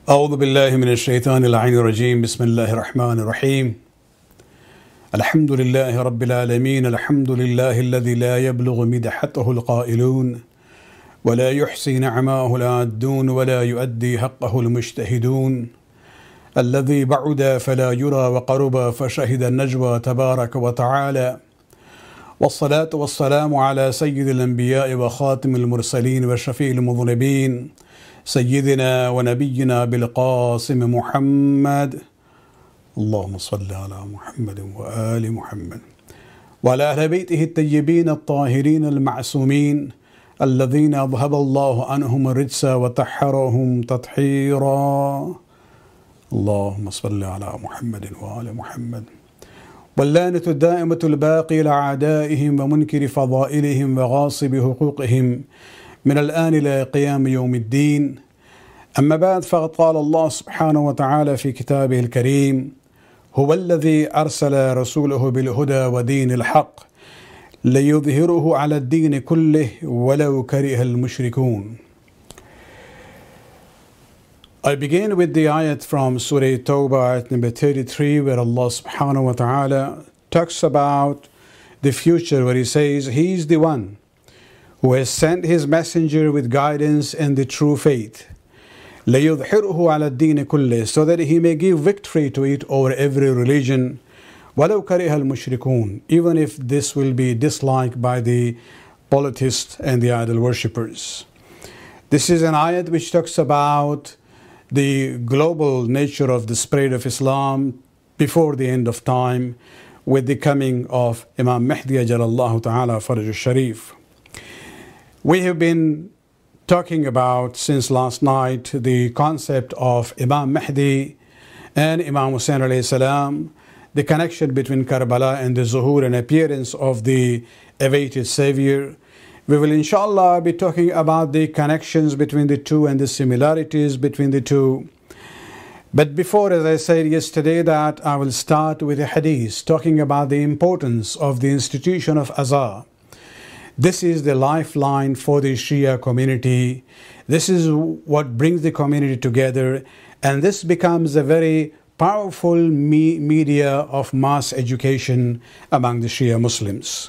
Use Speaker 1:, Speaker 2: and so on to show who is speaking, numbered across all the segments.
Speaker 1: أعوذ بالله من الشيطان اللعين الرجيم. بسم الله الرحمن الرحيم. الحمد لله رب العالمين. الحمد لله الذي لا يبلغ مدحته القائلون ولا يحصي نعماه العادون ولا يؤدي حقه المجتهدون، الذي بعد فلا يرى وقرب فشهد النجوى تبارك وتعالى، والصلاة والسلام على سيد الأنبياء وخاتم المرسلين وشفيع المذنبين سيدنا ونبينا بالقاسم محمد. اللهم صل على محمد وآل محمد وعلى أهل بيته الطيبين الطاهرين المعصومين الذين أذهب الله عنهم الرجس وطهرهم تطهيرا. اللهم صل على محمد وآل محمد. واللعنة الدائمة الباقي لأعدائهم ومنكر فضائلهم وغاصب حقوقهم من الآن إلى قيام يوم الدين. أما بعد، فقد قال الله سبحانه وتعالى في كتابه الكريم: هو الذي أرسل رسوله بالهدى ودين الحق ليظهره على الدين كله ولو كره المشركون. I begin with the ayat from Surah Tawbah, ayat number 33, where Allah subhanahu wa ta'ala talks about the future, where He says, He is the one who has sent His messenger with guidance and the true faith, لَيُظْهِرُهُ عَلَى الدِّينِ كُلِّهِ, so that He may give victory to it over every religion, وَلَوْ كَرِهَ الْمُشْرِكُونَ, even if this will be disliked by the polytheists and the idol worshippers. This is an ayat which talks about the global nature of the spread of Islam before the end of time, with the coming of Imam Mahdi Ajalallahu Ta'ala Faraj al-Sharif. We have been talking about since last night the concept of Imam Mahdi and Imam Hussein alayhi salam, the connection between Karbala and the zuhur and appearance of the awaited Savior. We will inshallah be talking about the connections between the two and the similarities between the two. But before, as I said yesterday, that I will start with a hadith talking about the importance of the institution of Azaa. This is the lifeline for the Shia community. This is what brings the community together, and this becomes a very powerful media of mass education among the Shia Muslims.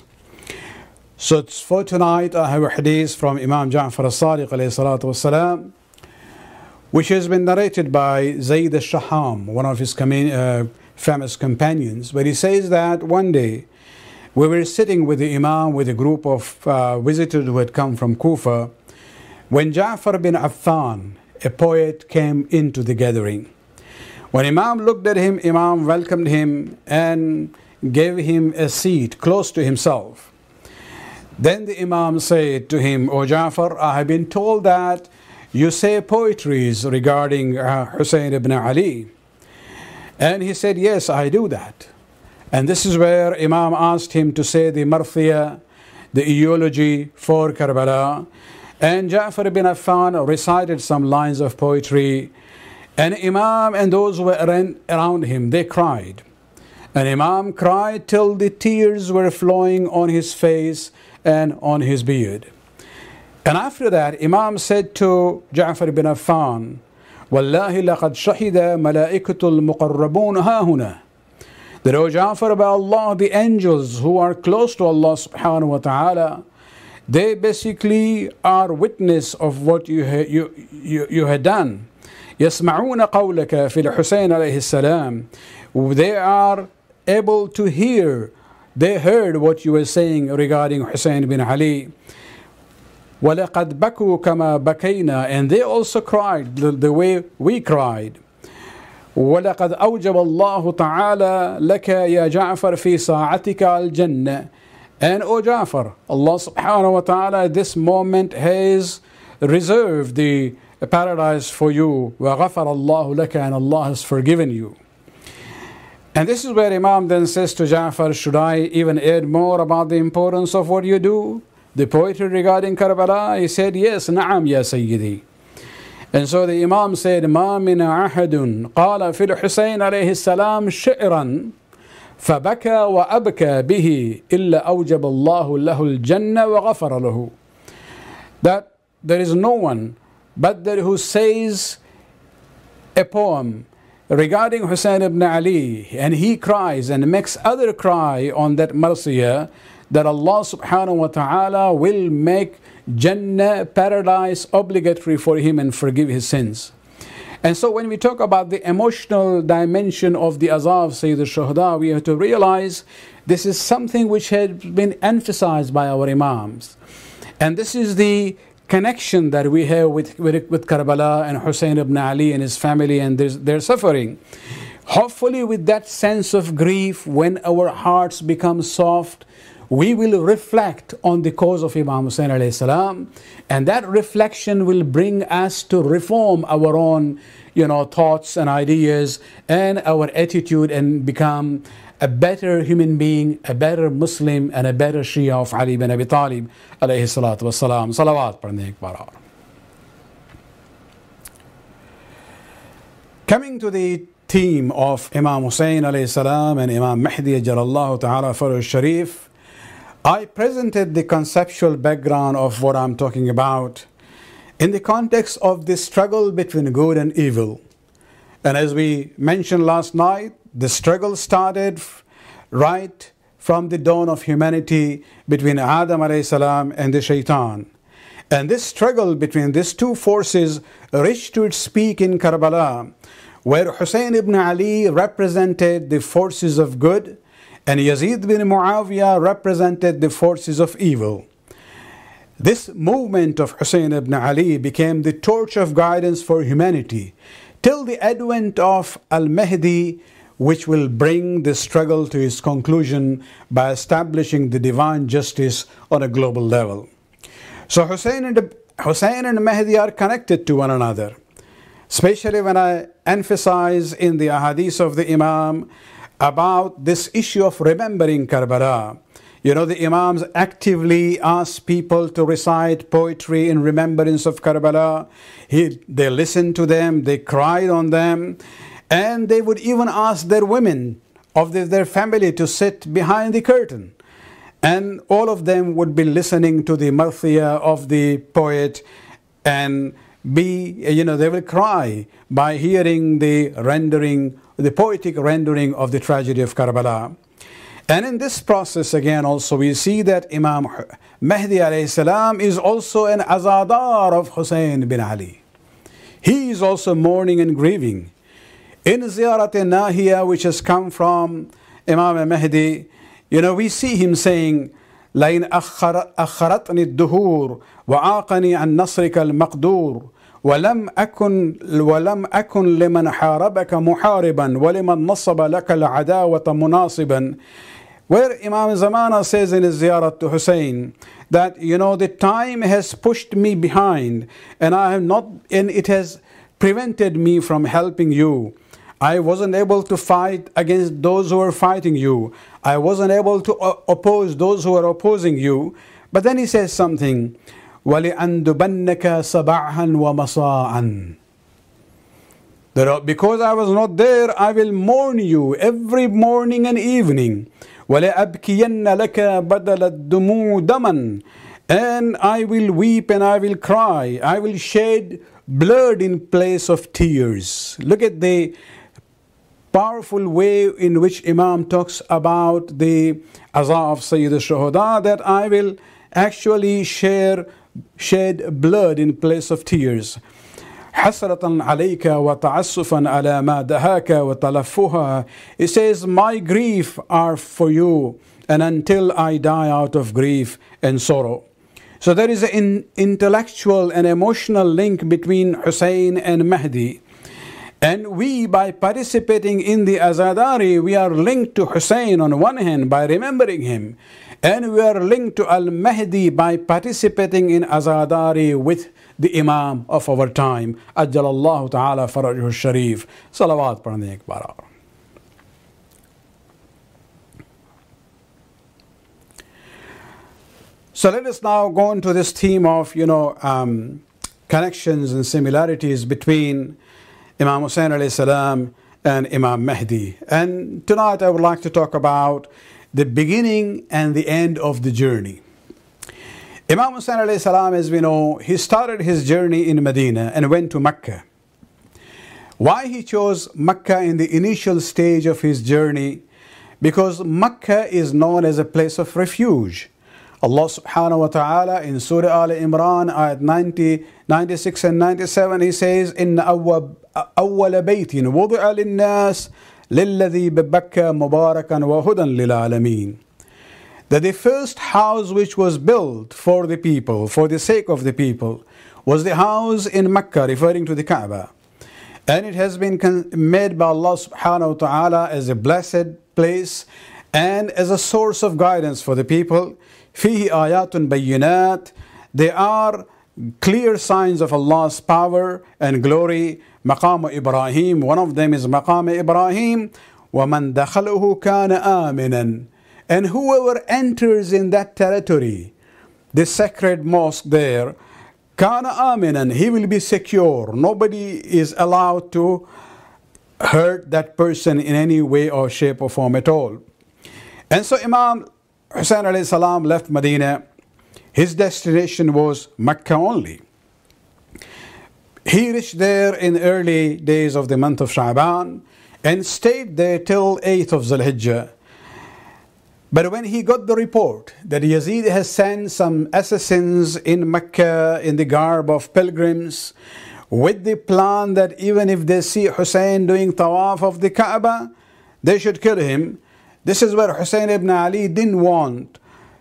Speaker 1: So for tonight, I have a hadith from Imam Ja'far al-Sadiq alayhi salatu wasalam, which has been narrated by Zayd al-Shaham, one of his famous companions, where he says that one day we were sitting with the Imam with a group of visitors who had come from Kufa, when Ja'far bin Affan, a poet, came into the gathering. When Imam looked at him, Imam welcomed him and gave him a seat close to himself. Then the Imam said to him, "O Ja'far, I have been told that you say poetries regarding Hussein ibn Ali." And he said, "Yes, I do that." And this is where Imam asked him to say the marthiyah, the eulogy for Karbala. And Ja'far bin Affan recited some lines of poetry. And Imam and those who were around him, they cried. And Imam cried till the tears were flowing on his face and on his beard. And after that, Imam said to Ja'far bin Affan, "Wallahi laqad shahida malaikatul muqarrabun ha huna." That, O Ja'far, by Allah, the angels who are close to Allah subhanahu wa ta'ala, they basically are witness of what you had done. يَسْمَعُونَ قَوْلَكَ فِي الْحُسَيْنِ عَلَيْهِ السَّلَامِ. They are able to hear, they heard what you were saying regarding Hussein bin Ali. وَلَقَدْ بَكُوا كَمَا بَكَيْنَا. And they also cried the way we cried. وَلَقَدْ أَوْجَبَ اللَّهُ تَعَالَى لَكَ يَا جَعْفَرْ فِي سَاعَتِكَ الْجَنَّةِ. And O Ja'far, Allah subhanahu wa ta'ala at this moment has reserved the paradise for you. وَغَفَرَ اللَّهُ لَكَ. And Allah has forgiven you. And this is where Imam then says to Ja'far, should I even add more about the importance of what you do? The poetry regarding Karbala? He said, yes, na'am ya Sayyidi. And so the Imam said, مَا مِنَ أَحَدٌ قَالَ فِي الْحُسَيْنِ عَلَيْهِ السَّلَامِ شِعْرًا فَبَكَى وَأَبْكَى بِهِ إِلَّا أَوْجَبَ اللَّهُ لَهُ الْجَنَّةَ وَغَفَرَ لَهُ. That there is no one but that who says a poem regarding Hussein ibn Ali, and he cries and makes other cry on that Marsiyah, that Allah subhanahu wa ta'ala will make Jannah, paradise, obligatory for him and forgive his sins. And so when we talk about the emotional dimension of the Azab Sayyid al-Shuhada, we have to realize this is something which has been emphasized by our Imams. And this is the connection that we have with Karbala and Hussein ibn Ali and his family and their suffering. Hopefully with that sense of grief, when our hearts become soft, we will reflect on the cause of Imam Hussein alayhi salam, and that reflection will bring us to reform our own thoughts and ideas and our attitude, and become a better human being, a better Muslim, and a better Shia of Ali bin Abi Talib alayhi salatu wassalam. Salawat padne ek baar aur. Coming to the theme of Imam Hussein alayhi salam and Imam Mahdi ajalallahu ta'ala faraj sharif, I presented the conceptual background of what I'm talking about in the context of the struggle between good and evil. And as we mentioned last night, the struggle started right from the dawn of humanity between Adam alayhi salam and the Shaitan. And this struggle between these two forces reached to its peak in Karbala, where Hussein ibn Ali represented the forces of good, and Yazid bin Muawiyah represented the forces of evil. This movement of Hussein ibn Ali became the torch of guidance for humanity till the advent of Al-Mahdi, which will bring the struggle to its conclusion by establishing the divine justice on a global level. So Hussein and Mahdi are connected to one another, especially when I emphasize in the ahadith of the Imam about this issue of remembering Karbala. The Imams actively asked people to recite poetry in remembrance of Karbala. They listened to them, they cried on them, and they would even ask their women of their family to sit behind the curtain. And all of them would be listening to the marthiyah of the poet, and they will cry by hearing the poetic rendering of the tragedy of Karbala. And in this process again also we see that Imam Mahdi alayhi salam is also an azadar of Hussein bin Ali. He is also mourning and grieving. In Ziyarat al-Nahiya, which has come from Imam Mahdi, we see him saying, لَإِنْ أَخَّرَتْنِي الدُّهُورُ وَعَاقَنِي عَنْ نَصْرِكَ الْمَقْدُورُ ولم أكن لمن حاربك محاربا ولمن نصب لك العداوة مناصبا. Where Imam Zamana says in his ziyarat to Hussein that the time has pushed me behind, and it has prevented me from helping you. I wasn't able to fight against those who were fighting you. I wasn't able to oppose those who were opposing you. But then he says something, وَلِأَنْدُبَنَّكَ صَبَعْهًا وَمَصَاعًا. Because I was not there, I will mourn you every morning and evening. وَلَأَبْكِيَنَّ لَكَ بَدَلَ الدُّمُوعِ دَمًا. And I will weep and I will cry. I will shed blood in place of tears. Look at the powerful way in which Imam talks about the azab of Sayyid al-Shuhada, that I will actually shed blood in place of tears. حسرة عليك وتعسفا على ما دهاك وتلفها. It says, my grief are for you, and until I die out of grief and sorrow. So there is an intellectual and emotional link between Hussein and Mahdi. And we, by participating in the Azadari, we are linked to Hussein on one hand by remembering him, and we are linked to Al-Mahdi by participating in Azadari with the Imam of our time. Ajjalallahu ta'ala farajuhu sharif. Salawat padne ek baar. So let us now go into this theme of connections and similarities between Imam Hussein alayhi salam and Imam Mahdi. And tonight I would like to talk about the beginning and the end of the journey. Imam Hussein alayhi salam, as we know, he started his journey in Medina and went to Mecca. Why he chose Mecca in the initial stage of his journey? Because Mecca is known as a place of refuge. Allah subhanahu wa ta'ala in Surah Al Imran, ayat 90, 96 and 97, He says, إِنَّ أَوَّلَ بَيْتٍ وُضِعَ لِلنَّاسِ لِلَّذِي بِبَكَّةَ مُبَارَكًا وَهُدًى لِلْعَالَمِينَ. That the first house which was built for the people, for the sake of the people, was the house in Mecca, referring to the Kaaba. And it has been made by Allah subhanahu wa ta'ala as a blessed place and as a source of guidance for the people. فيه آيات بينات. They are clear signs of Allah's power and glory. مقام إبراهيم. One of them is مقام إبراهيم. ومن دخله كان آمنا. And whoever enters in that territory, the sacred mosque there, كان آمنا, he will be secure. Nobody is allowed to hurt that person in any way or shape or form at all. And so Imam Hussein alayhi salam left Medina. His destination was Mecca only. He reached there in early days of the month of Sha'ban and stayed there till 8th of Zulhijjah. But when he got the report that Yazid has sent some assassins in Mecca in the garb of pilgrims, with the plan that even if they see Hussein doing tawaf of the Kaaba, they should kill him. This is where Hussein ibn Ali didn't want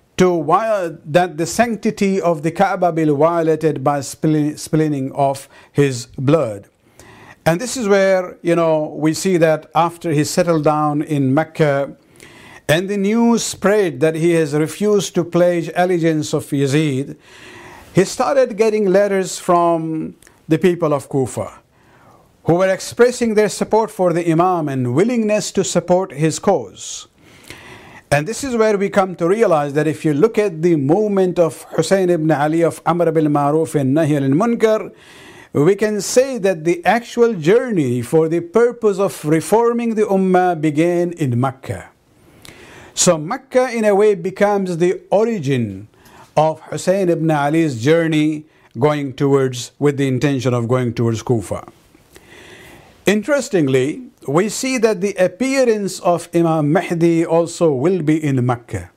Speaker 1: that the sanctity of the Kaaba be violated by spilling of his blood. And this is where, we see that after he settled down in Mecca, and the news spread that he has refused to pledge allegiance of Yazid, he started getting letters from the people of Kufa, who were expressing their support for the Imam and willingness to support his cause. And this is where we come to realize that if you look at the movement of Hussein ibn Ali of Amr bil Ma'ruf and Nahy al Munkar, we can say that the actual journey for the purpose of reforming the Ummah began in Mecca. So Mecca in a way becomes the origin of Hussein ibn Ali's journey with the intention of going towards Kufa. Interestingly, we see that the appearance of Imam Mahdi also will be in Mecca.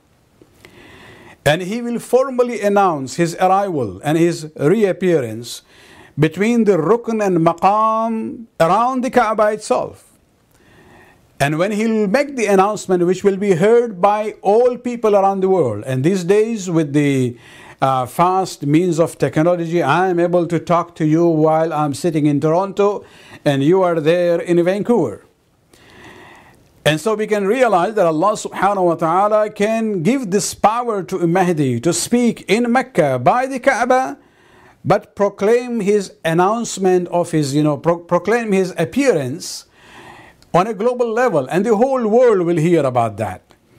Speaker 1: And he will formally announce his arrival and his reappearance between the Rukn and Maqam around the Kaaba itself. And when he will make the announcement, which will be heard by all people around the world. And these days, with the fast means of technology, I am able to talk to you while I'm sitting in Toronto and you are there in Vancouver. And so we can realize that Allah subhanahu wa ta'ala can give this power to Mahdi to speak in Mecca by the Kaaba, but proclaim his announcement of his, proclaim his appearance on a global level, and the whole world will hear about that.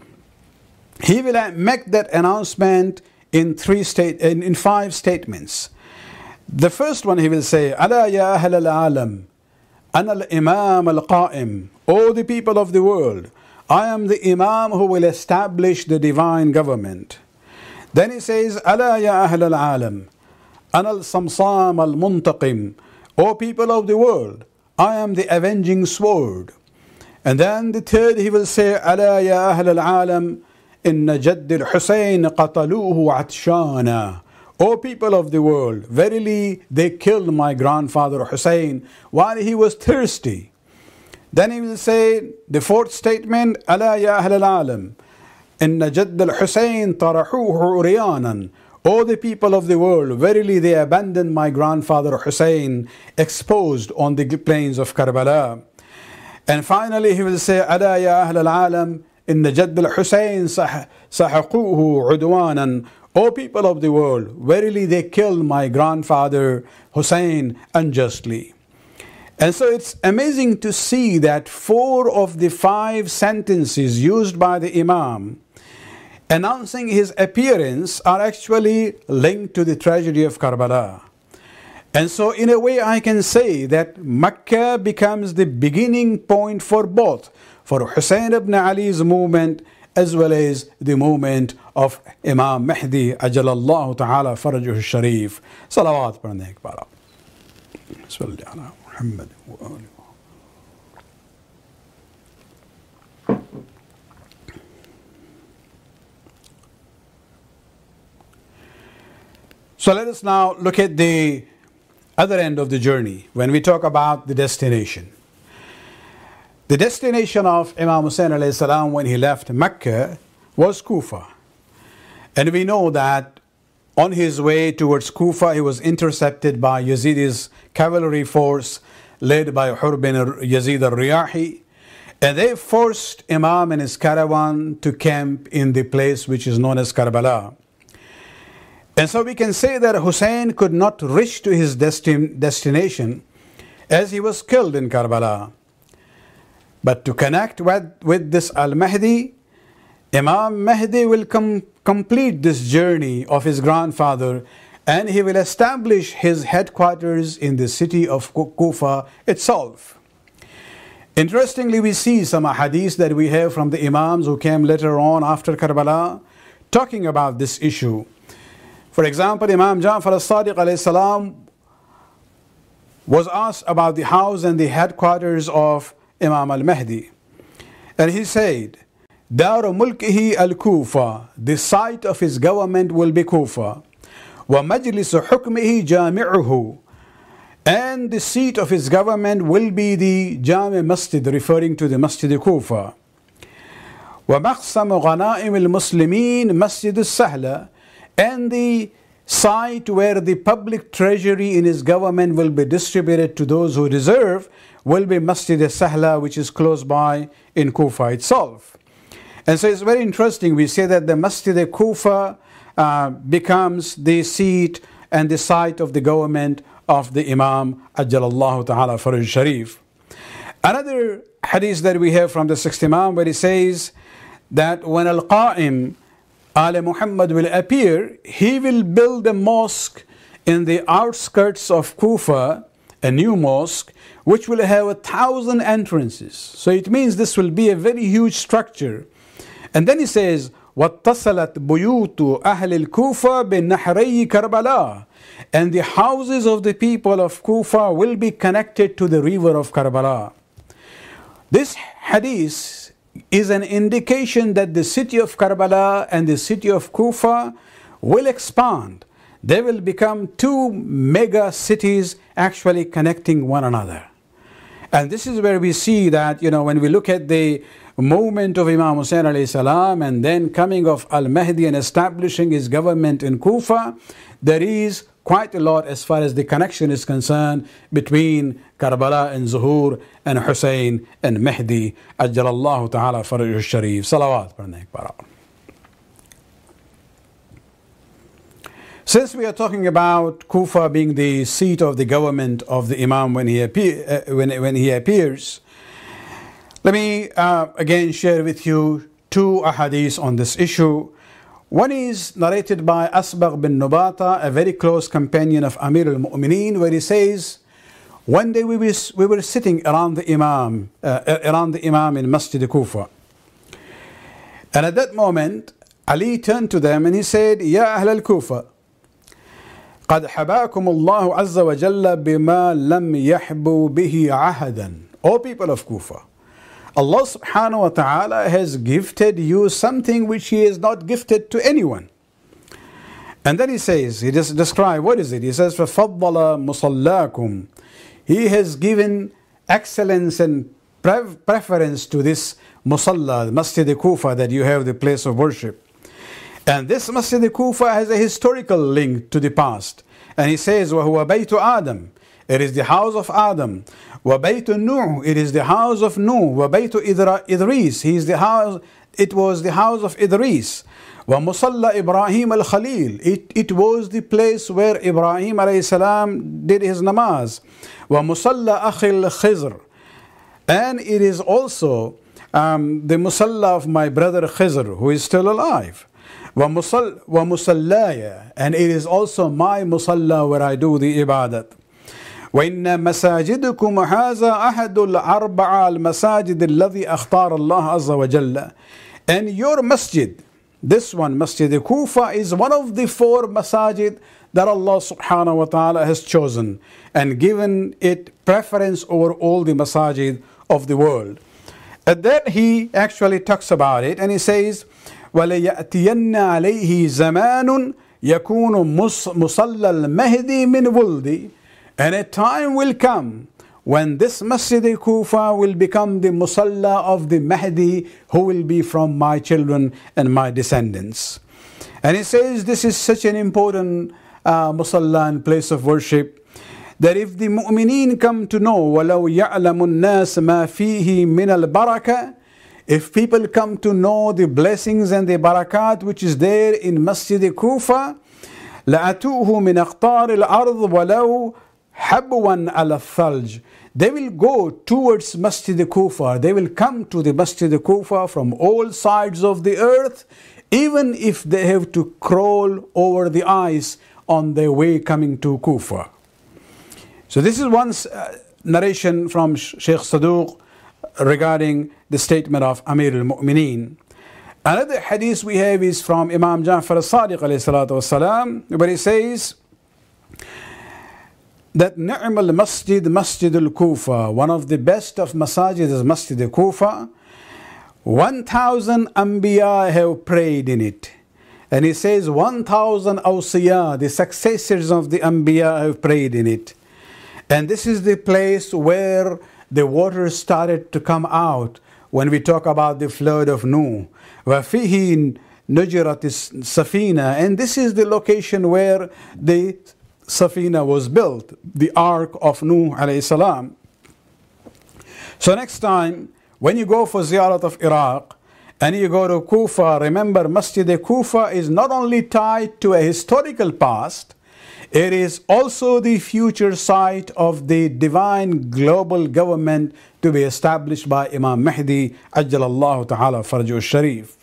Speaker 1: He will make that announcement in 5 statements. The first one he will say, Ala ya ahl al-alam, ana al-imam al-qa'im. O the people of the world, I am the Imam who will establish the divine government. Then he says, Ala ya ahl al-alam, ana al-samsam al-muntaqim. O people of the world, I am the avenging sword. And then the third he will say, Ala ya ahl al-alam, inna jadd al-Husayn qataluhu atshana. O people of the world, verily they killed my grandfather Hussein while he was thirsty. Then he will say the fourth statement, Ala ya ahl al-alam, inna jadd al-Husayn tarahuhu uryanan. O the people of the world, verily they abandoned my grandfather Hussein exposed on the plains of Karbala. And finally he will say, Ala ya ahl al-alam, inna jadd al-Husayn sahaquhu udwanan. O people of the world, verily they killed my grandfather Hussein unjustly. And so it's amazing to see that 4 of the 5 sentences used by the Imam announcing his appearance are actually linked to the tragedy of Karbala. And so in a way I can say that Mecca becomes the beginning point for both, for Hussein ibn Ali's movement as well as the movement of Imam Mahdi ajalallahu ta'ala farajuhu sharif. Salawat par nek para. Salli ala Muhammad wa alihi. So let us now look at the other end of the journey when we talk about the destination. The destination of Imam Hussein alayhi salam when he left Mecca was Kufa. And we know that on his way towards Kufa, he was intercepted by Yazid's cavalry force led by Hur bin Yazid al-Riyahi. And they forced Imam and his caravan to camp in the place which is known as Karbala. And so we can say that Hussein could not reach to his destination as he was killed in Karbala. But to connect with this Al-Mahdi, Imam Mahdi will complete this journey of his grandfather, and he will establish his headquarters in the city of Kufa itself. Interestingly, we see some hadiths that we have from the Imams who came later on after Karbala talking about this issue. For example, Imam Ja'far al-Sadiq alayhi salam was asked about the house and the headquarters of Imam al-Mahdi. And he said, Daru mulkihi al-Kufa, the site of his government will be Kufa. Wa majlisu hukmihi jami'uhu, and the seat of his government will be the Jami Masjid, referring to the Masjid Kufa. Wa maqsam ghanaim al-Muslimin Masjid al-Sahla, and the site where the public treasury in his government will be distributed to those who deserve will be Masjid al-Sahla, which is close by in Kufa itself. And so it's very interesting. We say that the Masjid al-Kufa becomes the seat and the site of the government of the Imam Ajjalallahu Ta'ala Faraj Sharif. Another hadith that we have from the sixth Imam where he says that when Al-Qa'im Ali Muhammad will appear, he will build a mosque in the outskirts of Kufa, a new mosque, which will have 1,000 entrances. So it means this will be a very huge structure. And then he says, وَاتَّصَلَتْ بُيُوتُ أَهْلِ الْكُوفَةِ بِالنَّحْرَيِّ كَرْبَلَاء, and the houses of the people of Kufa will be connected to the river of Karbala. This hadith is an indication that the city of Karbala and the city of Kufa will expand. They will become two mega cities actually connecting one another. And this is where we see that, when we look at the movement of Imam Hussein alayhi salam and then coming of Al-Mahdi and establishing his government in Kufa, there is quite a lot as far as the connection is concerned between Karbala and Zuhur and Hussein and Mahdi Ajjalallahu Ta'ala Faraj Sharif. Salawat Parnek Para. Since we are talking about Kufa being the seat of the government of the Imam when he appears, let me again share with you two ahadith on this issue. One is narrated by Asbagh bin Nubata, a very close companion of Amir al-Mu'mineen, where he says, one day we were sitting around the Imam in Masjid Kufa. And at that moment, Ali turned to them and he said, Ya Ahl al-Kufa, قد حباكم الله عز وجل بما لم يحبوا به عهدا. O people of Kufa, Allah subhanahu wa ta'ala has gifted you something which He has not gifted to anyone. And then he says, he just describes, what is it? He says, فَفَضَّلَ مُصَلَّاكُمْ. He has given excellence and preference to this musalla, Masjid Kufa, that you have the place of worship. And this Masjid Kufa has a historical link to the past. And he says, وَهُوَ بَيْتُ آدَمْ. It is the house of Adam. وَبَيْتُ نُوح. It is the house of Nuh. وَبَيْتُ إِدْرِيس. It was the house of Idris. وَمُصَلَّى إِبْرَاهِيمَ الْخَلِيلِ. It was the place where Ibrahim alayhi salam did his namaz. وَمُصَلَّى أَخِي الْخِزْرِ. And it is also the musalla of my brother Khizr, who is still alive. وَمُصَلَّايَ. And it is also my musalla where I do the ibadat. وإن مساجدكم هذا أحد الأربعة المساجد الذي أختار الله عز وجل. And your masjid, this one, Masjid Kufa, is one of the 4 masajid that Allah subhanahu wa ta'ala has chosen and given it preference over all the masajid of the world. And then he actually talks about it and he says, وَلَيَأْتِيَنَّ عَلَيْهِ زَمَانٌ يكون مصلى المهدي من ولدي. And a time will come when this Masjid Kufa will become the musalla of the Mahdi, who will be from my children and my descendants. And he says this is such an important musalla and place of worship, that if the mu'mineen come to know وَلَوْ يَعْلَمُ النَّاسِ مَا فِيهِ مِنَ الْبَرَكَةِ, if people come to know the blessings and the barakat which is there in Masjid Kufa, لَأَتُوهُ مِنْ أَقْطَارِ الْأَرْضِ وَلَوْ حَبْوًا عَلَى الثَّلْجِ. They will go towards Masjid Kufa. They will come to the Masjid Kufa from all sides of the earth, even if they have to crawl over the ice on their way coming to Kufa. So this is one narration from Sheikh Saduq regarding the statement of Amir al-Mu'mineen. Another hadith we have is from Imam Ja'far al-Sadiq alayhi salatu wasalam, where he says that Ni'm al-Masjid, Masjid al-Kufa, one of the best of masajid is Masjid al-Kufa. 1,000 Anbiya have prayed in it. And he says 1,000 Awsiya, the successors of the Anbiya, have prayed in it. And this is the place where the water started to come out when we talk about the flood of Nuh. وَفِيهِ نُجِرَتِ السَّفِينَةِ. And this is the location where the Safina was built, the Ark of Nuh alayhi salam. So next time, when you go for ziyarat of Iraq and you go to Kufa, remember Masjid Kufa is not only tied to a historical past, it is also the future site of the divine global government to be established by Imam Mahdi Ajjalallahu Ta'ala Farjuh Sharif.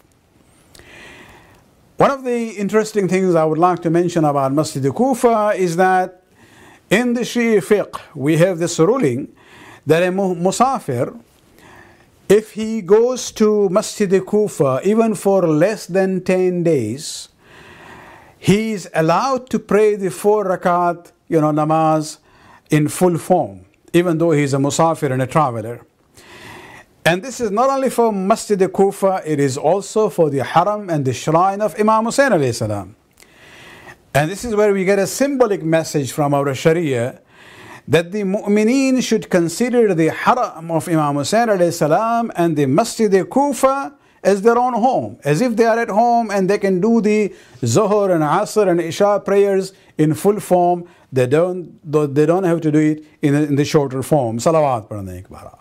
Speaker 1: One of the interesting things I would like to mention about Masjid Kufa is that in the Shia fiqh we have this ruling that a musafir, if he goes to Masjid Kufa even for less than 10 days, he is allowed to pray the 4 rakat, namaz in full form, even though he is a musafir and a traveler. And this is not only for Masjid Kufa, it is also for the haram and the shrine of Imam Hussain alayhi salam. And this is where we get a symbolic message from our Sharia, that the mu'mineen should consider the haram of Imam Hussain alayhi salam and the Masjid Kufa as their own home, as if they are at home and they can do the Zuhr and Asr and Isha prayers in full form. They don't have to do it in the shorter form. Salawat padhne ek baar.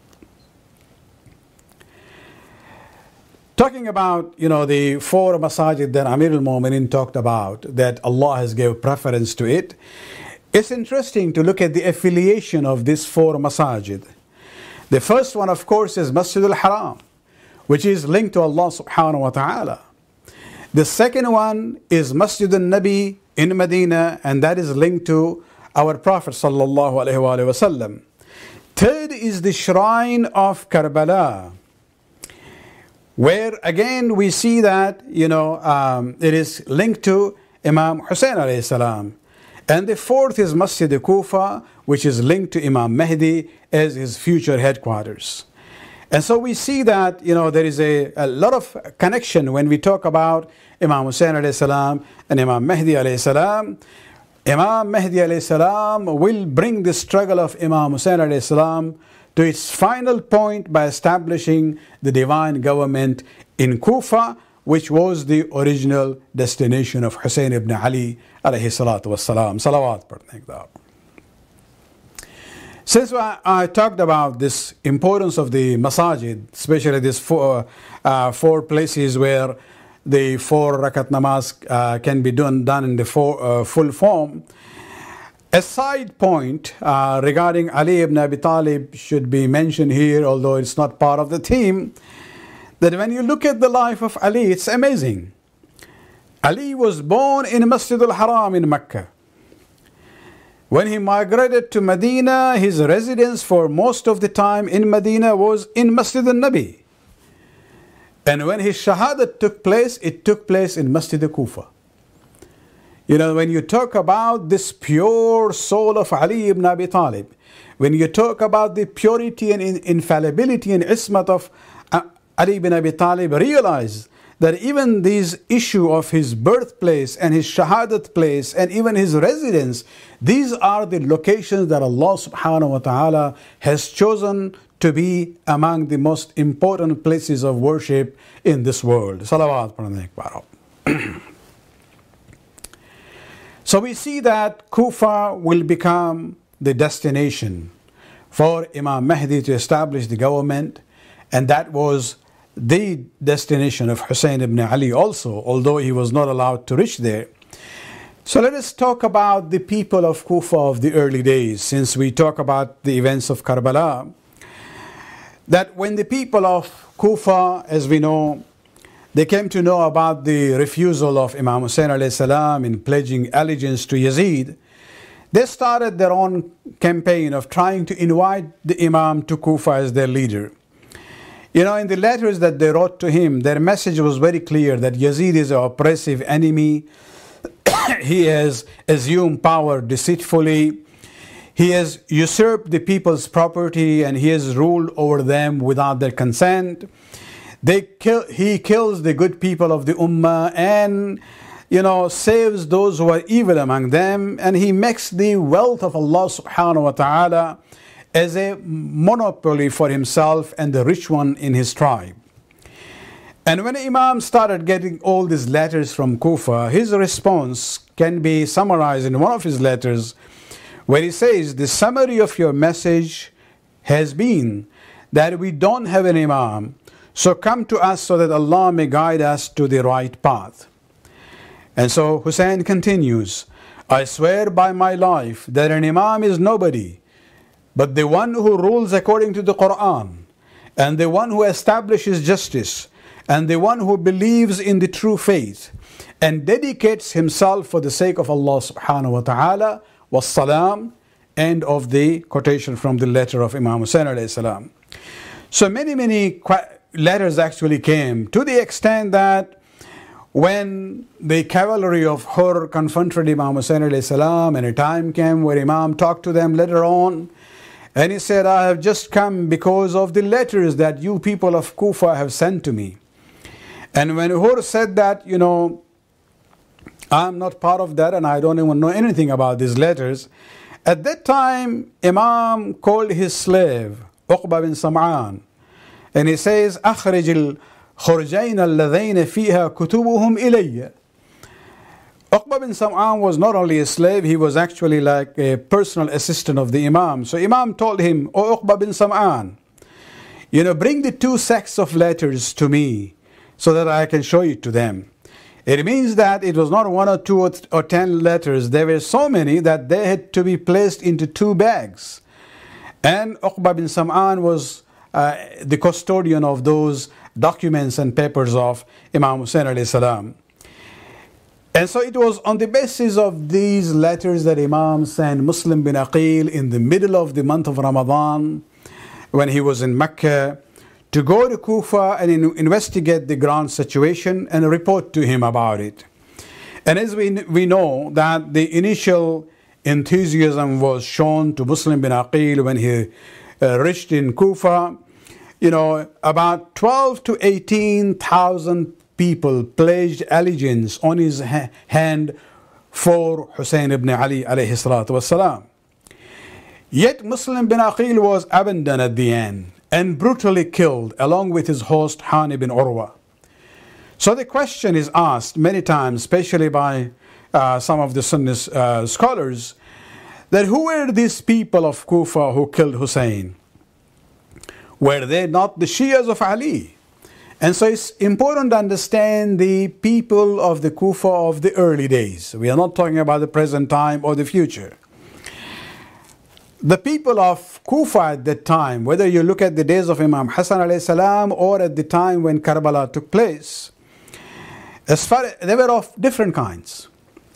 Speaker 1: Talking about, the 4 masajid that Amir al-Mu'mineen talked about, that Allah has given preference to it, it's interesting to look at the affiliation of these 4 masajid. The first one, of course, is Masjid al-Haram, which is linked to Allah subhanahu wa ta'ala. The second one is Masjid al-Nabi in Medina, and that is linked to our Prophet sallallahu alaihi wasallam. Third is the shrine of Karbala, where again we see that it is linked to Imam Hussain alayhi salam. And the fourth is Masjid Kufa, which is linked to Imam Mahdi as his future headquarters. And so we see that there is a lot of connection when we talk about Imam Hussain alayhi salam and Imam Mahdi alayhi salam. Imam Mahdi alayhi salam will bring the struggle of Imam Hussain alayhi salam to its final point by establishing the divine government in Kufa, which was the original destination of Hussein ibn Ali alayhi salatu wassalam. Salawat padhne ek baar. Since I talked about this importance of the masajid, especially these 4 places where the 4 rakat namaz can be done in the full form, a side point regarding Ali ibn Abi Talib should be mentioned here, although it's not part of the theme, that when you look at the life of Ali, it's amazing. Ali was born in Masjid al-Haram in Mecca. When he migrated to Medina, his residence for most of the time in Medina was in Masjid al-Nabi. And when his shahadat took place, it took place in Masjid al-Kufa. When you talk about this pure soul of Ali ibn Abi Talib, when you talk about the purity and infallibility and ismat of Ali ibn Abi Talib, realize that even this issue of his birthplace and his shahadat place and even his residence, these are the locations that Allah subhanahu wa ta'ala has chosen to be among the most important places of worship in this world. Salawat. So we see that Kufa will become the destination for Imam Mahdi to establish the government, and that was the destination of Hussein ibn Ali also, although he was not allowed to reach there. So let us talk about the people of Kufa of the early days, since we talk about the events of Karbala. That when the people of Kufa, as we know, they came to know about the refusal of Imam Hussein alayhi salam in pledging allegiance to Yazid, they started their own campaign of trying to invite the Imam to Kufa as their leader. You know, in the letters that they wrote to him, their message was very clear that Yazid is an oppressive enemy. He has assumed power deceitfully. He has usurped the people's property and he has ruled over them without their consent. He kills the good people of the Ummah and, saves those who are evil among them. And he makes the wealth of Allah subhanahu wa ta'ala as a monopoly for himself and the rich one in his tribe. And when Imam started getting all these letters from Kufa, his response can be summarized in one of his letters where he says, the summary of your message has been that we don't have an Imam, so come to us so that Allah may guide us to the right path. And so Hussein continues, I swear by my life that an Imam is nobody, but the one who rules according to the Quran, and the one who establishes justice, and the one who believes in the true faith, and dedicates himself for the sake of Allah subhanahu wa ta'ala, wassalam, end of the quotation from the letter of Imam Hussein alayhi salam. So many letters actually came, to the extent that when the cavalry of Hur confronted Imam Hussein alayhi salam, and a time came where Imam talked to them later on, and he said, I have just come because of the letters that you people of Kufa have sent to me. And when Hur said that, I'm not part of that and I don't even know anything about these letters, at that time, Imam called his slave, Uqba bin Sam'an, and he says, أخرج الخرجين الذين فيها كتبهم إلي. Uqba bin Sam'an was not only a slave, he was actually like a personal assistant of the Imam. So Imam told him, O Uqba bin Sam'an, bring the 2 sacks of letters to me so that I can show it to them. It means that it was not 1 or 2 or 10 letters. There were so many that they had to be placed into 2 bags. And Uqba bin Sam'an was the custodian of those documents and papers of Imam Hussein alayhi salam. And so it was on the basis of these letters that Imam sent Muslim bin Aqil in the middle of the month of Ramadan, when he was in Mecca, to go to Kufa and investigate the ground situation and report to him about it. And as we know that the initial enthusiasm was shown to Muslim bin Aqil when he reached in Kufa, about 12 to 18,000 people pledged allegiance on his hand for Hussein ibn Ali alayhi salatu wasalam. Yet Muslim bin Aqil was abandoned at the end and brutally killed along with his host Hani bin Urwa. So the question is asked many times, especially by some of the Sunni scholars, that who were these people of Kufa who killed Hussein? Were they not the Shias of Ali? And so it's important to understand the people of the Kufa of the early days. We are not talking about the present time or the future. The people of Kufa at that time, whether you look at the days of Imam Hassan alayhi salam or at the time when Karbala took place, they were of different kinds.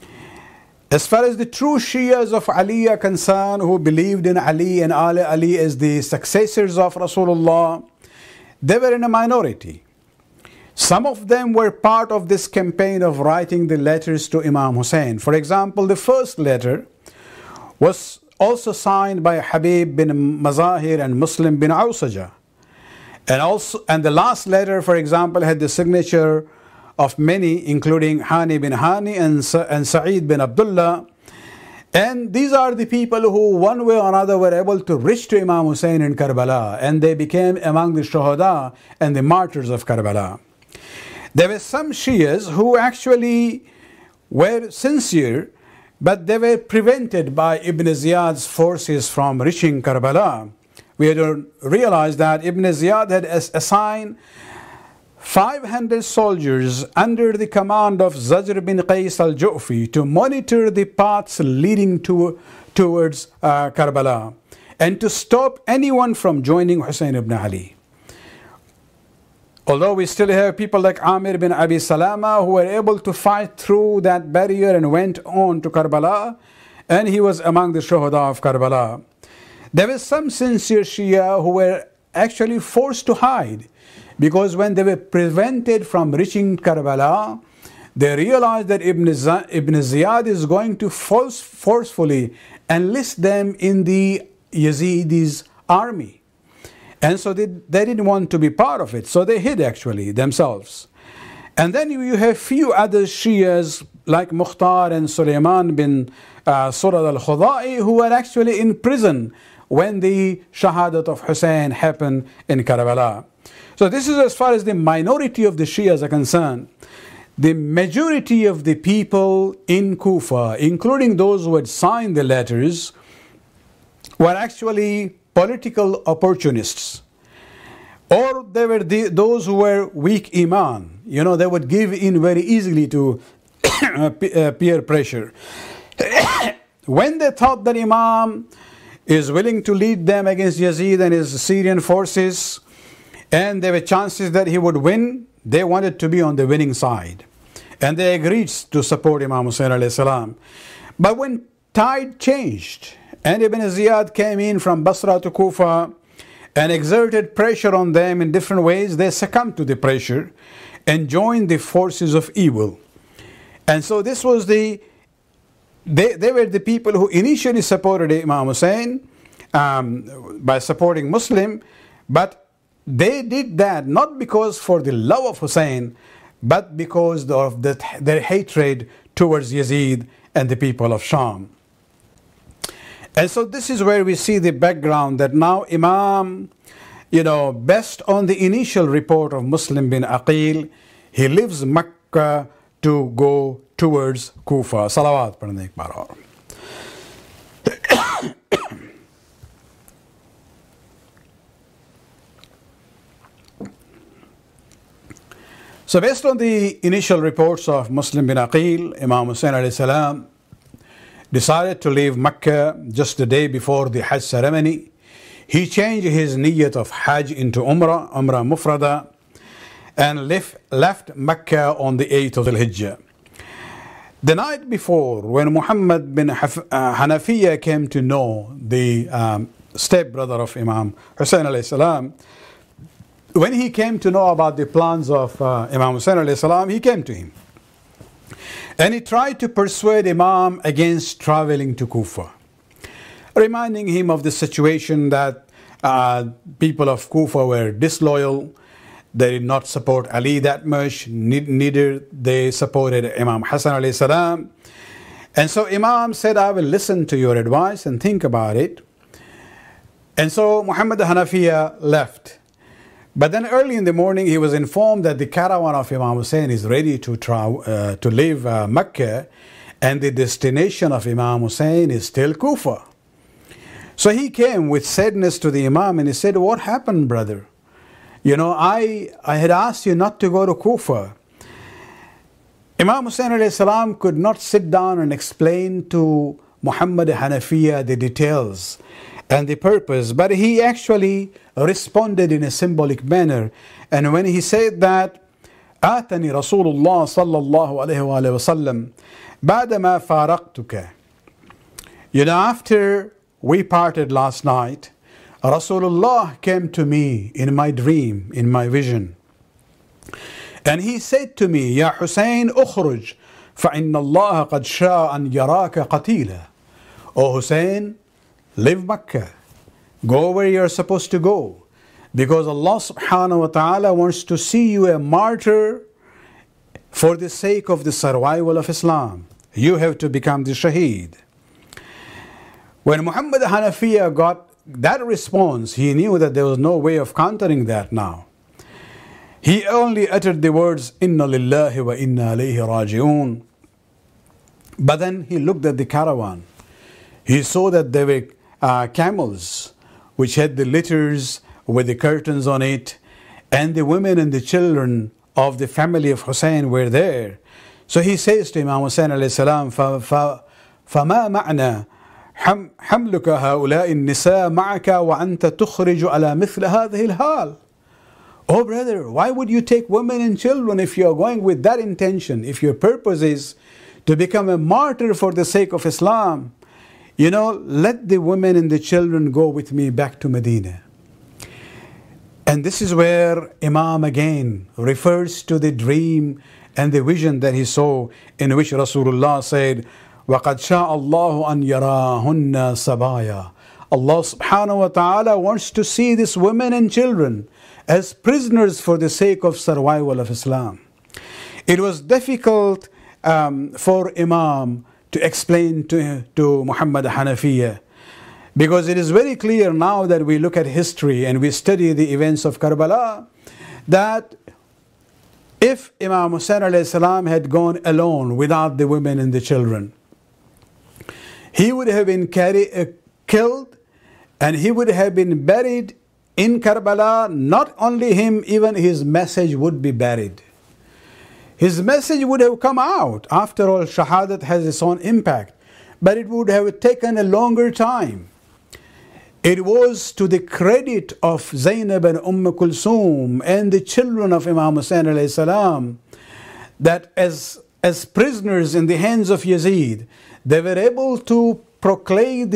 Speaker 1: As far as the true Shias of Ali are concerned, who believed in Ali and Ali as the successors of Rasulullah, they were in a minority. Some of them were part of this campaign of writing the letters to Imam Hussein. For example, the first letter was also signed by Habib bin Mazahir and Muslim bin Awsaja. And the last letter, for example, had the signature of many, including Hani bin Hani and Sa'id bin Abdullah. And these are the people who one way or another were able to reach to Imam Hussein in Karbala, and they became among the Shuhada and the martyrs of Karbala. There were some Shias who actually were sincere, but they were prevented by Ibn Ziyad's forces from reaching Karbala. We had to realize that Ibn Ziyad had assigned 500 soldiers under the command of Zajr bin Qais al-Ju'fi to monitor the paths leading towards Karbala and to stop anyone from joining Hussein ibn Ali. Although we still have people like Amir bin Abi Salama who were able to fight through that barrier and went on to Karbala, and he was among the Shuhada of Karbala. There were some sincere Shia who were actually forced to hide, because when they were prevented from reaching Karbala, they realized that Ibn Ziyad is going to forcefully enlist them in the Yazidis' army. And so they didn't want to be part of it, so they hid actually themselves. And then you have few other Shias like Mukhtar and Sulaiman bin Surad al-Khudai who were actually in prison when the Shahadat of Hussein happened in Karbala. So this is as far as the minority of the Shias are concerned. The majority of the people in Kufa, including those who had signed the letters, were actually political opportunists. Or they were those who were weak iman. You know, they would give in very easily to peer pressure. When they thought that Imam is willing to lead them against Yazid and his Syrian forces, and there were chances that he would win, they wanted to be on the winning side. And they agreed to support Imam Hussein alayhi salam. But when tide changed, and Ibn Ziyad came in from Basra to Kufa and exerted pressure on them in different ways, they succumbed to the pressure and joined the forces of evil. And so this was they were the people who initially supported Imam Hussein by supporting Muslim, but they did that not because for the love of Hussein, but because of their hatred towards Yazid and the people of Sham. And so this is where we see the background that now Imam, based on the initial report of Muslim bin Aqil, he leaves Makkah to go towards Kufa. Salawat padhne ek baar aur. So based on the initial reports of Muslim bin Aqil, Imam Hussein alayhi salam decided to leave Mecca just the day before the Hajj ceremony. He changed his niyyat of Hajj into Umrah Mufrada, and left Mecca on the 8th of Dhul-Hijjah. The night before, when Muhammad bin Hanafiya came to know, the stepbrother of Imam Hussein alayhi salam, when he came to know about the plans of Imam Hussein alayhi salam, he came to him. And he tried to persuade Imam against traveling to Kufa, reminding him of the situation that people of Kufa were disloyal. They did not support Ali that much, neither they supported Imam Hassan alayhi salam. And so Imam said, I will listen to your advice and think about it. And so Muhammad Hanafiya left. But then early in the morning, he was informed that the caravan of Imam Hussein is ready to leave Mecca, and the destination of Imam Hussein is still Kufa. So he came with sadness to the Imam and he said, what happened, brother? I had asked you not to go to Kufa. Imam Hussein alayhi salam could not sit down and explain to Muhammad Hanafiya the details and the purpose, but he actually responded in a symbolic manner. And when he said that, آتني رسول الله صلى الله عليه وآله وسلم بعدما فارقتك. After we parted last night, Rasulullah came to me in my dream, in my vision. And he said to me, يا حسين اخرج فإن الله قد شاء أن يراك قتيلا. O Hussein, leave Mecca. Go where you're supposed to go. Because Allah subhanahu wa ta'ala wants to see you a martyr for the sake of the survival of Islam. You have to become the shaheed. When Muhammad Hanafiya got that response, he knew that there was no way of countering that now. He only uttered the words, Inna lillahi wa inna alayhi raji'un. But then he looked at the caravan. He saw that there were camels which had the litters with the curtains on it, and the women and the children of the family of Hussein were there. So he says to Imam Hussein alayhi salam, فَمَا مَعْنَا حَمْلُكَ هَؤُلَاءِ النِّسَاء مَعَكَ وَأَنْتَ تُخْرِجُ عَلَى مِثْلِ هَذِهِ الْحَالِ. Oh brother, why would you take women and children if you are going with that intention? If your purpose is to become a martyr for the sake of Islam, let the women and the children go with me back to Medina. And this is where Imam again refers to the dream and the vision that he saw, in which Rasulullah said, وَقَدْ شَاءَ اللَّهُ أَنْ يَرَاهُنَّ سَبَايَا. Allah subhanahu wa ta'ala wants to see these women and children as prisoners for the sake of survival of Islam. It was difficult for Imam to explain to Muhammad Hanafiya, because it is very clear now that we look at history and we study the events of Karbala, that if Imam Hussein alayhi salam had gone alone without the women and the children, he would have been killed, and he would have been buried in Karbala. Not only him, even his message would be buried. His message would have come out. After all, Shahadat has its own impact, but it would have taken a longer time. It was to the credit of Zainab and Kulthum and the children of Imam Hussein alayhi salam that as prisoners in the hands of Yazid, they were able to proclaim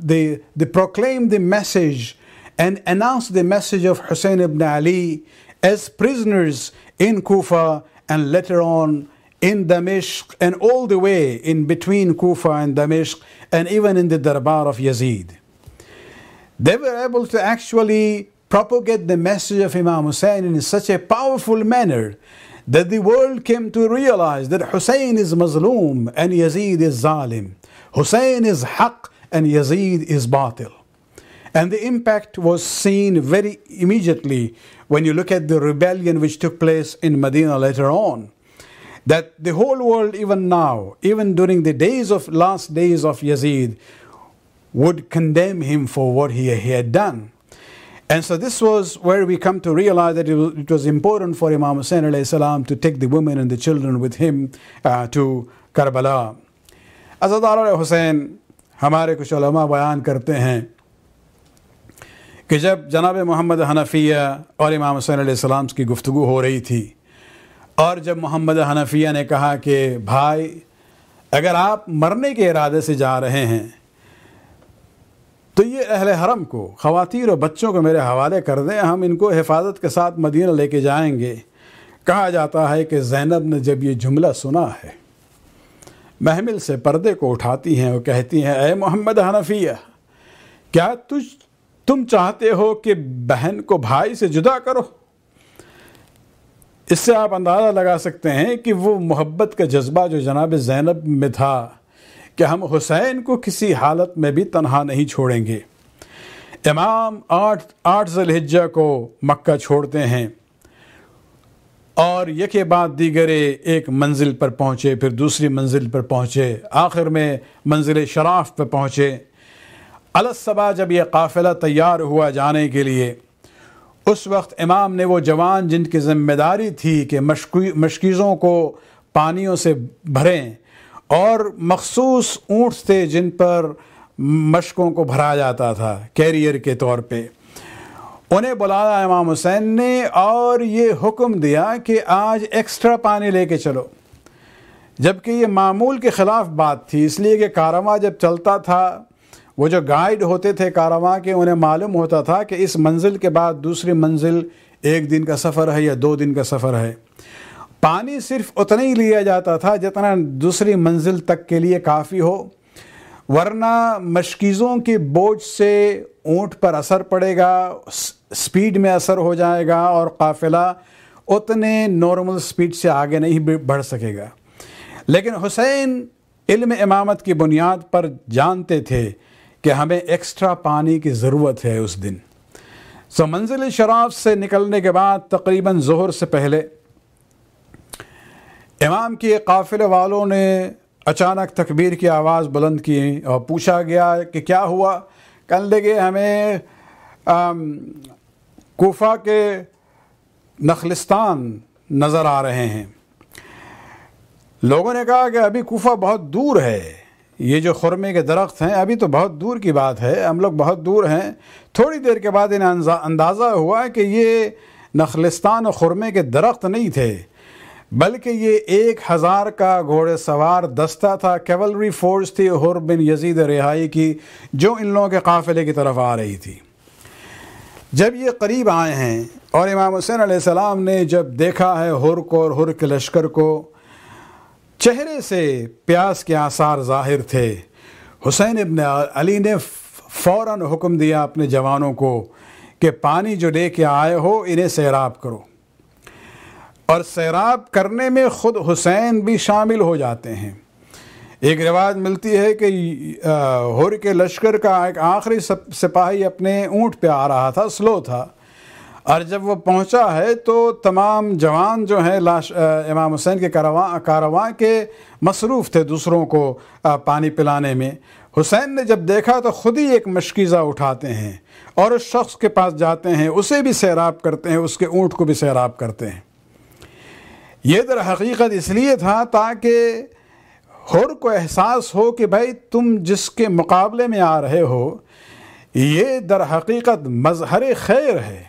Speaker 1: the message and announce the message of Hussein ibn Ali as prisoners in Kufa, and later on in Damashq, and all the way in between Kufa and Damashq, and even in the Darbar of Yazid. They were able to actually propagate the message of Imam Hussein in such a powerful manner that the world came to realize that Hussein is Mazloom and Yazid is Zalim. Hussein is Haqq and Yazid is Batil. And the impact was seen very immediately when you look at the rebellion which took place in Medina later on. That the whole world, even now, even during the last days of Yazid, would condemn him for what he had done. And so this was where we come to realize that it was important for Imam Hussein alayhi salam to take the women and the children with him to Karbala. Azadar Hussein, हमारे कुछ उलमा बयान करते हैं कि जब जनाब मोहम्मद हनफिया और इमाम हुसैन अलैहिस्सलाम की गुफ्तगू हो रही थी, और जब मोहम्मद हनफिया ने कहा कि भाई अगर आप मरने के इरादे से जा रहे हैं तो ये अहले हरम को, ख़वातीन और बच्चों को मेरे हवाले कर दें, हम इनको हिफाजत के साथ मदीना लेके जाएंगे। कहा जाता है कि ज़ैनब ने जब ये जुमला सुना है, महमिल से पर्दे को उठाती हैं और कहती हैं, ए मोहम्मद हनफिया, क्या तुम चाहते हो कि बहन को भाई से जुदा करो? इससे आप अंदाज़ा लगा सकते हैं कि वो मोहब्बत का जज्बा जो जनाब ज़ैनब में था कि हम हुसैन को किसी हालत में भी तन्हा नहीं छोड़ेंगे। इमाम 8 ज़िलहिज्जा को मक्का छोड़ते हैं और यके बाद दीगरे एक मंजिल पर पहुँचे, फिर दूसरी मंजिल पर पहुँचे, आखिर में मंजिल शराफ पर पहुँचे। अलसबा जब यह काफ़िला तैयार हुआ जाने के लिए, उस वक्त इमाम ने वो जवान जिनकी ज़िम्मेदारी थी कि मशकीज़ों को पानियों से भरें, और मखसूस ऊँट थे जिन पर मशकों को भरा जाता था कैरियर के तौर पे, उन्हें बुलाया इमाम हुसैन ने और ये हुक्म दिया कि आज एक्स्ट्रा पानी लेके चलो। जबकि ये मामूल के ख़िलाफ़ बात थी, इसलिए कि कारवां जब चलता था, वो जो गाइड होते थे कारवां के, उन्हें मालूम होता था कि इस मंजिल के बाद दूसरी मंजिल 1 दिन का सफ़र है या 2 दिन का सफ़र है। पानी सिर्फ उतना ही लिया जाता था जितना दूसरी मंजिल तक के लिए काफ़ी हो, वरना मशकीज़ों के बोझ से ऊँट पर असर पड़ेगा, स्पीड में असर हो जाएगा और काफ़िला اتنے نارمل سپیڈ سے آگے نہیں بڑھ سکے گا. لیکن حسین علم امامت کی بنیاد پر جانتے تھے کہ ہمیں ایکسٹرا پانی کی ضرورت ہے اس دن. منزل شراف سے نکلنے کے بعد تقریباً ظہر سے پہلے امام کے قافلے والوں نے اچانک تکبیر کی آواز بلند کی اور پوچھا گیا کہ کیا ہوا؟ کہنے لگے ہمیں کوفہ کے نخلستان نظر آ رہے ہیں. لوگوں نے کہا کہ ابھی کوفہ بہت دور ہے، یہ جو خرمے کے درخت ہیں ابھی تو بہت دور کی بات ہے، ہم لوگ بہت دور ہیں. تھوڑی دیر کے بعد انہیں اندازہ ہوا کہ یہ نخلستان اور خرمے کے درخت نہیں تھے، بلکہ یہ 1000 کا گھوڑے سوار دستہ تھا، کیولری فورس تھی حر بن یزید رہائی کی، جو ان لوگوں کے قافلے کی طرف آ رہی تھی. جب یہ قریب آئے ہیں اور امام حسین علیہ السلام نے جب دیکھا ہے حر کو اور حر کے لشکر کو، چہرے سے پیاس کے آثار ظاہر تھے. حسین ابن علی نے فوراً حکم دیا اپنے جوانوں کو کہ پانی جو لے کے آئے ہو انہیں سیراب کرو، اور سیراب کرنے میں خود حسین بھی شامل ہو جاتے ہیں. ایک روایت ملتی ہے کہ حر کے لشکر کا ایک آخری سپاہی اپنے اونٹ پہ آ رہا تھا، سلو تھا، اور جب وہ پہنچا ہے تو تمام جوان جو ہیں امام حسین کے کارواں کے مصروف تھے دوسروں کو پانی پلانے میں. حسین نے جب دیکھا تو خود ہی ایک مشکیزہ اٹھاتے ہیں اور اس شخص کے پاس جاتے ہیں، اسے بھی سیراب کرتے ہیں، اس کے اونٹ کو بھی سیراب کرتے ہیں. یہ در حقیقت اس لیے تھا تاکہ حر کو احساس ہو کہ بھائی تم جس کے مقابلے میں آ رہے ہو یہ در حقیقت مظہر خیر ہے.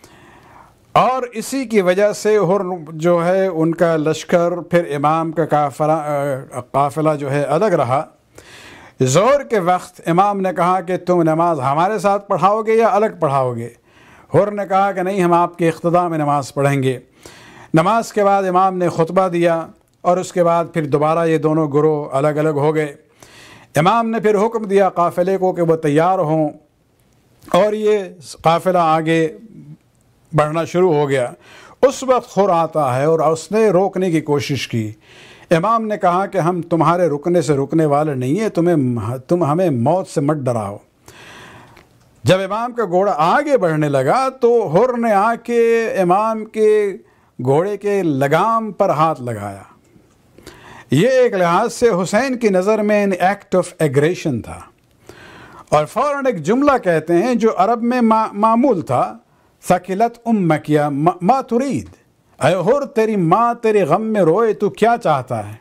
Speaker 1: اور اسی کی وجہ سے حر جو ہے ان کا لشکر، پھر امام کا قافلہ جو ہے الگ رہا. ظہر کے وقت امام نے کہا کہ تم نماز ہمارے ساتھ پڑھاؤ گے یا الگ پڑھاؤ گے؟ حر نے کہا کہ نہیں، ہم آپ کے اقتداء میں نماز پڑھیں گے. نماز کے بعد امام نے خطبہ دیا اور اس کے بعد پھر دوبارہ یہ دونوں گروہ الگ الگ ہو گئے. امام نے پھر حکم دیا قافلے کو کہ وہ تیار ہوں، اور یہ قافلہ آگے بڑھنا شروع ہو گیا. اس وقت حر آتا ہے اور اس نے روکنے کی کوشش کی. امام نے کہا کہ ہم تمہارے رکنے سے رکنے والے نہیں ہیں، تم ہمیں موت سے مت ڈراؤ. جب امام کا گھوڑا آگے بڑھنے لگا تو حر نے آ کے امام کے گھوڑے کے لگام پر ہاتھ لگایا. یہ ایک لحاظ سے حسین کی نظر میں ان ایکٹ آف ایگریشن تھا، اور فوراً ایک جملہ کہتے ہیں جو عرب میں معمول تھا، ثقلت امک یا ما ترید، اے حر تیری ماں تیرے غم میں روئے، تو کیا چاہتا ہے؟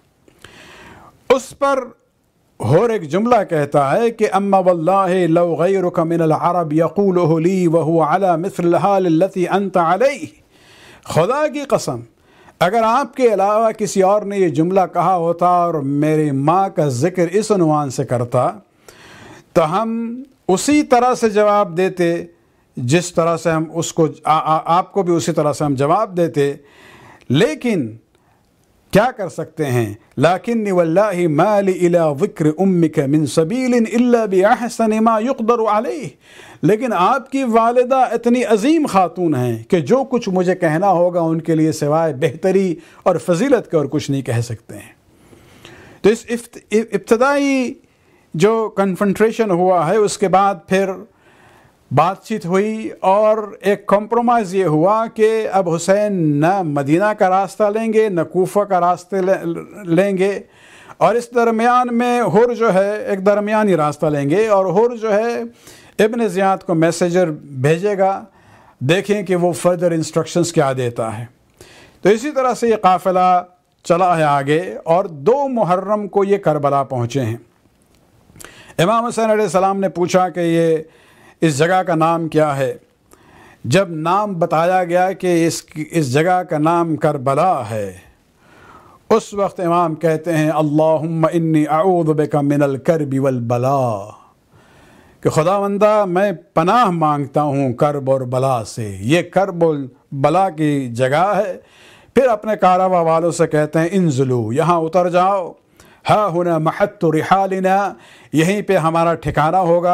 Speaker 1: اس پر حر ایک جملہ کہتا ہے کہ اما واللہ لو غیرک من العرب یقولہ لی وہو علی مثل الحال التي انت علیہ، خدا کی قسم اگر آپ کے علاوہ کسی اور نے یہ جملہ کہا ہوتا اور میری ماں کا ذکر اس عنوان سے کرتا تو ہم اسی طرح سے جواب دیتے جس طرح سے ہم اس کو آپ کو بھی اسی طرح سے ہم جواب دیتے. لیکن کیا کر سکتے ہیں؟ لیکنی واللہ ما لی الی ذکر امک من سبیل الا باحسن ما یقدر علیہ، لیکن آپ کی والدہ اتنی عظیم خاتون ہیں کہ جو کچھ مجھے کہنا ہوگا ان کے لیے سوائے بہتری اور فضیلت کے اور کچھ نہیں کہہ سکتے ہیں. تو اس ابتدائی جو کنفرنٹریشن ہوا ہے اس کے بعد پھر بات چیت ہوئی اور ایک کمپرومائز یہ ہوا کہ اب حسین نہ مدینہ کا راستہ لیں گے نہ کوفہ کا راستہ لیں گے، اور اس درمیان میں حر جو ہے ایک درمیانی راستہ لیں گے، اور حر جو ہے ابن زیاد کو میسیجر بھیجے گا، دیکھیں کہ وہ فردر انسٹرکشنز کیا دیتا ہے. تو اسی طرح سے یہ قافلہ چلا ہے آگے، اور 2 محرم کو یہ کربلا پہنچے ہیں. امام حسین علیہ السلام نے پوچھا کہ یہ اس جگہ کا نام کیا ہے. جب نام بتایا گیا کہ اس جگہ کا نام کربلا ہے، اس وقت امام کہتے ہیں اللہم انی اعوذ بک من الکرب والبلاء، کہ خداوندہ میں پناہ مانگتا ہوں کرب اور بلا سے. یہ کرب اور بلا کی جگہ ہے. پھر اپنے کارواں والوں سے کہتے ہیں انزلو، یہاں اتر جاؤ، ہا ہنا محط رحالنا، یہیں پہ ہمارا ٹھکانہ ہوگا.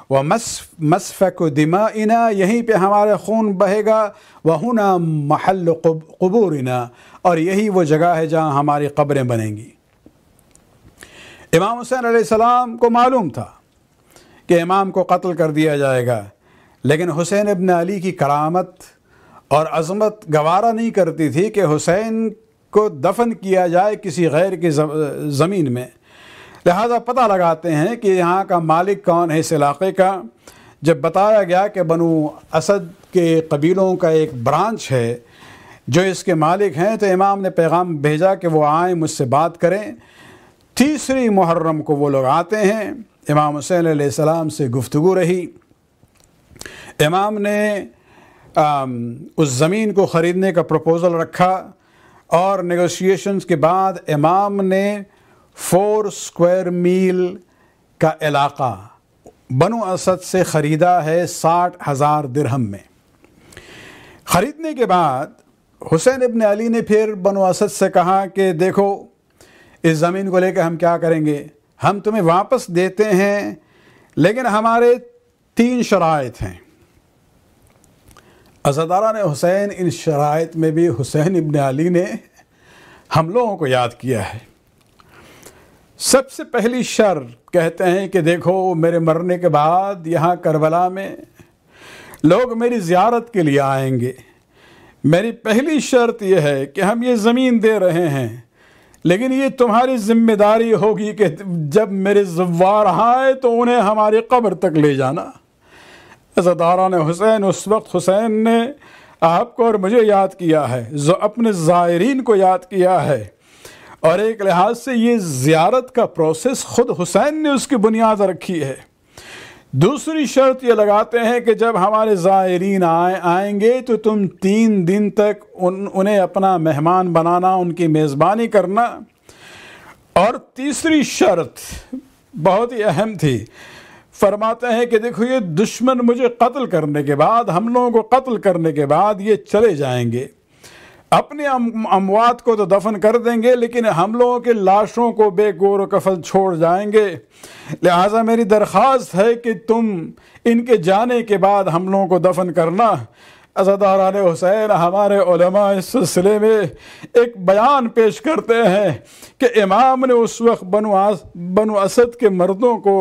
Speaker 1: ومسفک دمائنا، یہیں پہ ہمارا خون بہے گا، وہنا محل قبورنا، اور یہی وہ جگہ ہے جہاں ہماری قبریں بنیں گی۔ امام حسین علیہ السلام کو معلوم تھا کہ امام کو قتل کر دیا جائے گا، لیکن حسین ابن علی کی کرامت اور عظمت گوارا نہیں کرتی تھی کہ حسین کو دفن کیا جائے کسی غیر کی زمین میں، لہذا پتہ لگاتے ہیں کہ یہاں کا مالک کون ہے اس علاقے کا۔ جب بتایا گیا کہ بنو اسد کے قبیلوں کا ایک برانچ ہے جو اس کے مالک ہیں، تو امام نے پیغام بھیجا کہ وہ آئیں مجھ سے بات کریں۔ 3 محرم کو وہ لوگ آتے ہیں، امام حسین علیہ السلام سے گفتگو رہی۔ امام نے اس زمین کو خریدنے کا پروپوزل رکھا، اور نیگوشیشنز کے بعد امام نے 4 اسکوائر میل کا علاقہ بنو اسد سے خریدا ہے 60,000 درہم میں۔ خریدنے کے بعد حسین ابن علی نے پھر بنو اسد سے کہا کہ دیکھو اس زمین کو لے کے ہم کیا کریں گے، ہم تمہیں واپس دیتے ہیں لیکن ہمارے 3 شرائط ہیں۔ عزاداران حسین، ان شرائط میں بھی حسین ابن علی نے ہم لوگوں کو یاد کیا ہے۔ سب سے پہلی شرط کہتے ہیں کہ دیکھو میرے مرنے کے بعد یہاں کربلا میں لوگ میری زیارت کے لیے آئیں گے، میری پہلی شرط یہ ہے کہ ہم یہ زمین دے رہے ہیں، لیکن یہ تمہاری ذمہ داری ہوگی کہ جب میرے زوار آئے تو انہیں ہماری قبر تک لے جانا۔ عزاداران حسین، اس وقت حسین نے آپ کو اور مجھے یاد کیا ہے، اپنے زائرین کو یاد کیا ہے، اور ایک لحاظ سے یہ زیارت کا پروسیس خود حسین نے اس کی بنیاد رکھی ہے۔ دوسری شرط یہ لگاتے ہیں کہ جب ہمارے زائرین آئیں گے تو تم 3 دن تک انہیں اپنا مہمان بنانا، ان کی میزبانی کرنا۔ اور تیسری شرط بہت ہی اہم تھی، فرماتے ہیں کہ دیکھو یہ دشمن مجھے قتل کرنے کے بعد، ہم لوگوں کو قتل کرنے کے بعد یہ چلے جائیں گے، اپنے اموات کو تو دفن کر دیں گے لیکن ہم لوگوں کے لاشوں کو بے گور و کفن چھوڑ جائیں گے، لہٰذا میری درخواست ہے کہ تم ان کے جانے کے بعد ہم لوگوں کو دفن کرنا۔ عزاداران حسین، ہمارے علماء اس سلسلے میں ایک بیان پیش کرتے ہیں کہ امام نے اس وقت بنو اسد کے مردوں کو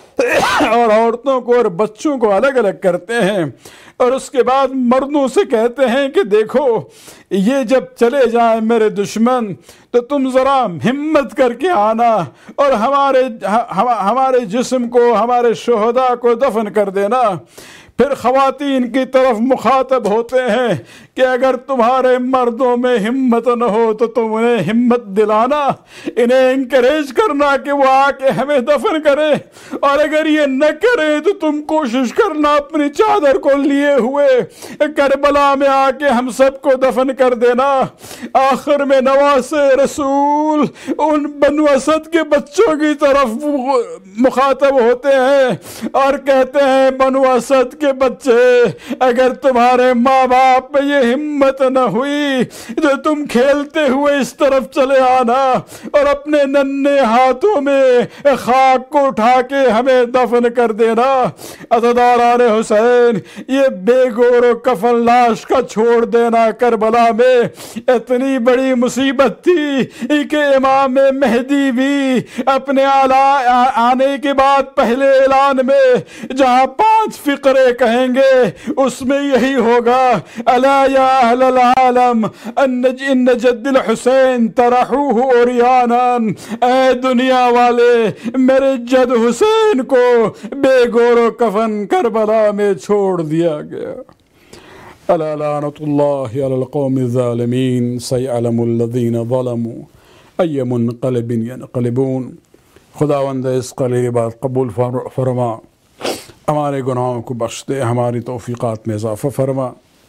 Speaker 1: اور عورتوں کو اور بچوں کو الگ الگ کرتے ہیں، اور اس کے بعد مردوں سے کہتے ہیں کہ دیکھو یہ جب چلے جائیں میرے دشمن تو تم ذرا ہمت کر کے آنا اور ہمارے جسم کو، ہمارے شہداء کو دفن کر دینا۔ پھر خواتین کی طرف مخاطب ہوتے ہیں کہ اگر تمہارے مردوں میں ہمت نہ ہو تو تم انہیں ہمت دلانا، انہیں انکریج کرنا کہ وہ آ کے ہمیں دفن کریں، اور اگر یہ نہ کریں تو تم کوشش کرنا اپنی چادر کو لیے ہوئے کربلا میں آ کے ہم سب کو دفن کر دینا۔ آخر میں نواز رسول ان بنو اسد کے بچوں کی طرف مخاطب ہوتے ہیں اور کہتے ہیں بنو اسد کے بچے، اگر تمہارے ماں باپ میں یہ ہمت نہ ہوئی تو تم کھیلتے ہوئے اس طرف چلے آنا اور اپنے ننھے ہاتھوں میں خاک کو اٹھا کے ہمیں دفن کر دینا۔ عزاداران حسین، یہ بے گور و کفن لاش کا چھوڑ دینا کربلا میں اتنی بڑی مصیبت تھی کہ امام مہدی بھی اپنے آنے کے بعد پہلے اعلان میں جہاں 5 فقرے کہیں گے اس میں یہی ہوگا، الا یا اہل العالم ان جد الحسین طرحوہ عریانا، اے دنیا والے میرے جد حسین کو بے گور و کفن کربلا میں چھوڑ دیا گیا۔ الا لعنۃ اللہ علی القوم الظالمین، سیعلم الذین ظلموا ای منقلب ینقلبون۔ خداوند اس قلیل بات قبول فرما، ہمارے گناہوں کو بخش دے، ہماری توفیقات میں اضافہ فرما۔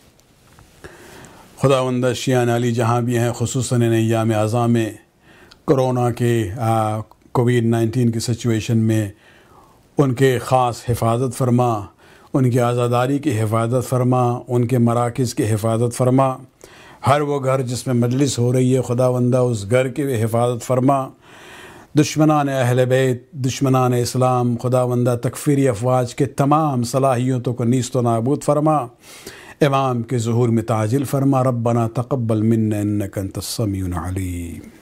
Speaker 1: خداوند شیعہ علی جہاں بھی ہیں، خصوصاً ان ایام اعظام میں کرونا کے کووڈ-19 کی سچویشن میں ان کے خاص حفاظت فرما، ان کی آزاداری کی حفاظت فرما، ان کے مراکز کی حفاظت فرما۔ ہر وہ گھر جس میں مجلس ہو رہی ہے خداوندہ اس گھر کی بھی حفاظت فرما۔ دشمنان اہل بیت، دشمنان اسلام، خداوندہ تکفیری افواج کے تمام صلاحیتوں کو نیست و نابود فرما، امام کے ظہور میں تعجیل فرما۔ ربنا تقبل منا انک انت السمیع العلیم۔